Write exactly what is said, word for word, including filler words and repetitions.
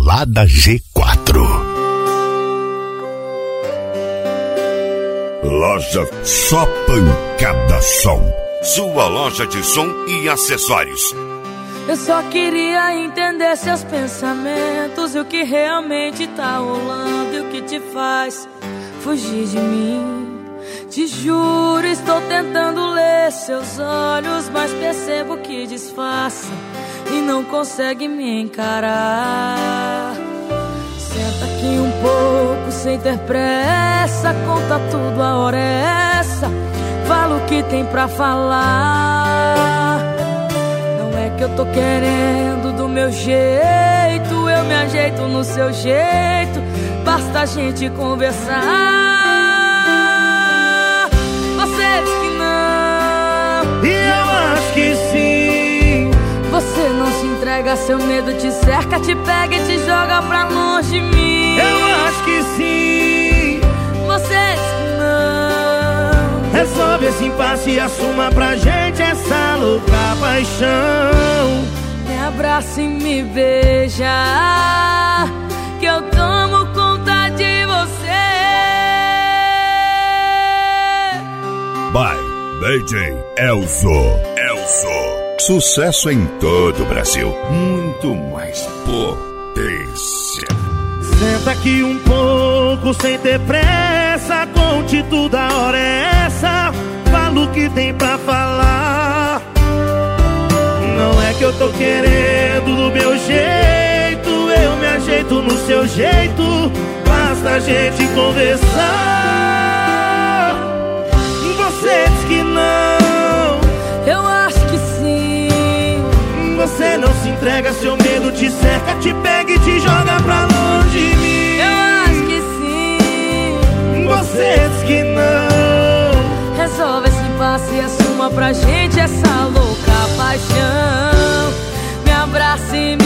Balada G quatro. Loja Só Pancada Som. Sua loja de som e acessórios. Eu só queria entender seus pensamentos e o que realmente tá rolando e o que te faz fugir de mim. Te juro, estou tentando ler seus olhos, mas percebo que disfarça e não consegue me encarar. Senta aqui um pouco sem ter pressa, conta tudo, a hora é essa. Fala o que tem pra falar. Não é que eu tô querendo do meu jeito, eu me ajeito no seu jeito, basta a gente conversar. Você diz que não, e eu acho que sim. Você não se entrega, seu medo te cerca, te pega e te joga pra longe de mim. Eu acho que sim. Você diz que não. Resolve esse impasse e assuma pra gente essa louca paixão. Me abraça e me beija, que eu tomo conta de você. By D J Elzo. Elzo. Sucesso em todo o Brasil. Muito mais potência. Senta aqui um pouco sem ter pressa, conte tudo, a hora é essa. Fala o que tem pra falar. Não é que eu tô querendo do meu jeito, eu me ajeito no seu jeito, basta a gente conversar. Você diz que não, eu acho que sim. Você não se entrega, seu medo te cerca, te pega e te joga pra longe de mim. Eu acho que sim. Você diz que não. Resolve esse impasse e assuma pra gente essa louca paixão. Me abraça e